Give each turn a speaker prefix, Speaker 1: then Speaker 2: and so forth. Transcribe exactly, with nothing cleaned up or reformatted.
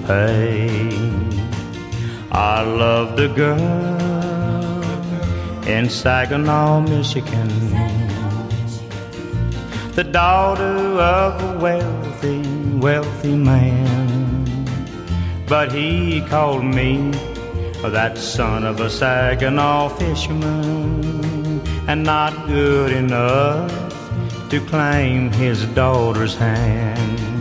Speaker 1: pay. I loved a girl in Saginaw, Michigan, the daughter of a wealthy, wealthy man. But he called me that son of a Saginaw fisherman, and not good enough to claim his daughter's hand.